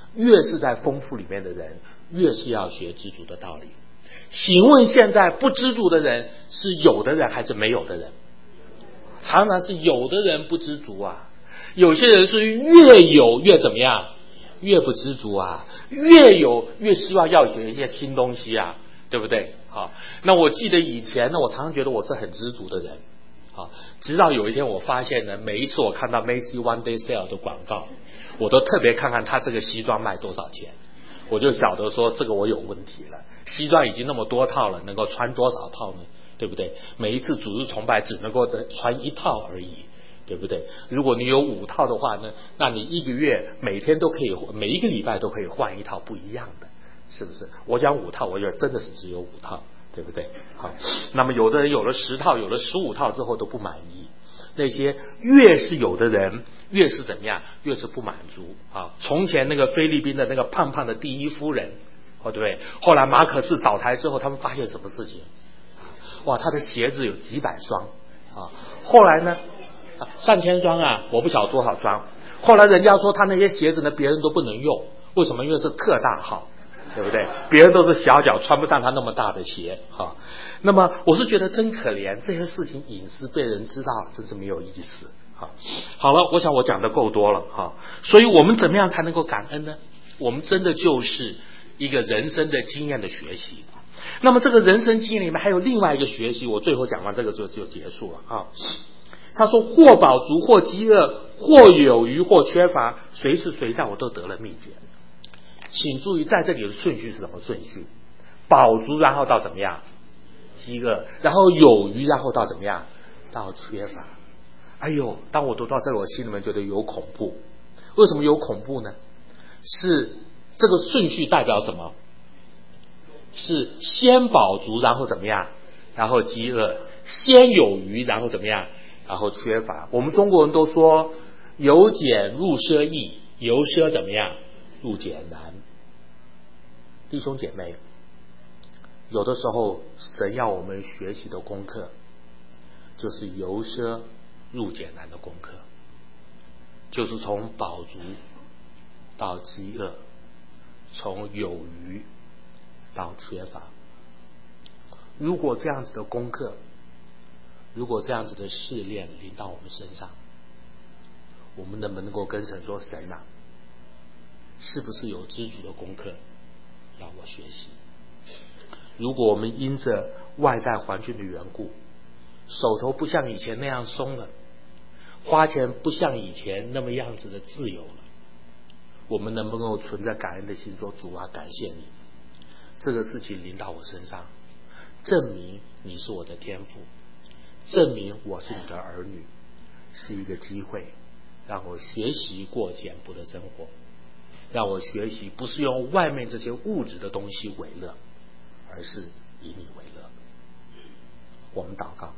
越是在丰富里面的人，越是要学知足的道理。请问现在不知足的人是有的人还是没有的人？常常是有的人不知足啊，有些人是越有越怎么样，越不知足啊，越有越希望要学一些新东西啊，对不对？好，那我记得以前呢，我常常觉得我是很知足的人，好，直到有一天我发现呢，每一次我看到 Macy One Day Sale 的广告，我都特别看看他这个西装卖多少钱，我就晓得说这个我有问题了。西装已经那么多套了，能够穿多少套呢？对不对？每一次主日崇拜只能够穿一套而已，对不对？如果你有五套的话呢，那你一个月每天都可以，每一个礼拜都可以换一套不一样的，是不是？我讲五套，我觉得真的是只有五套，对不对？好，那么有的人有了十套，有了十五套之后都不满意。那些越是有的人，越是怎么样，越是不满足啊！从前那个菲律宾的那个胖胖的第一夫人，哦，对不对？后来马可仕倒台之后，他们发现什么事情？哇，他的鞋子有几百双啊！后来呢，啊、上千双啊，我不晓得多少双。后来人家说他那些鞋子呢，别人都不能用，为什么？因为是特大号，对不对？别人都是小脚，穿不上他那么大的鞋哈。那么我是觉得真可怜，这些事情隐私被人知道，真是没有意思哈。好了，我想我讲的够多了哈。所以我们怎么样才能够感恩呢？我们真的就是一个人生的经验的学习。那么这个人生经验里面还有另外一个学习，我最后讲完这个就就结束了啊。他说或饱足或饥饿，或有余或缺乏，随时随在我都得了秘诀。请注意在这里的顺序是什么顺序？饱足然后到怎么样？饥饿，然后有余，然后到怎么样？到缺乏。哎呦，当我读到这个，我心里面觉得有恐怖。为什么有恐怖呢？是这个顺序代表什么？是先饱足，然后怎么样？然后饥饿，先有余，然后怎么样？然后缺乏。我们中国人都说由俭入奢易，由奢怎么样？入俭难。弟兄姐妹，有的时候神要我们学习的功课，就是由奢入俭难的功课，就是从饱足到饥饿，从有余到缺乏。如果这样子的功课，如果这样子的试炼临到我们身上，我们能不能够跟神说，神啊，是不是有知足的功课要我学习？如果我们因着外在环境的缘故，手头不像以前那样松了，花钱不像以前那么样子的自由了，我们能不能够存着感恩的心说，主啊，感谢你，这个事情临到我身上，证明你是我的天父，证明我是你的儿女，是一个机会，让我学习过简朴的生活，让我学习不是用外面这些物质的东西为乐，而是以你为乐。我们祷告。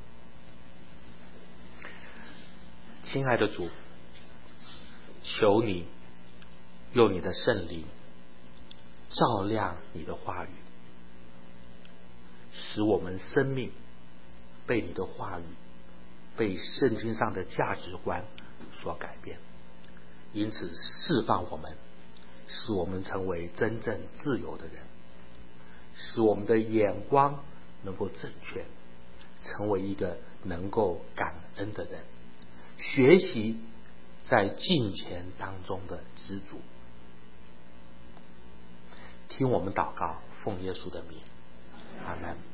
亲爱的主，求你用你的圣灵照亮你的话语，使我们生命被你的话语，被圣经上的价值观所改变，因此释放我们，使我们成为真正自由的人，使我们的眼光能够正确，成为一个能够感恩的人，学习在敬虔当中的知足。听我们祷告，奉耶稣的名，阿们。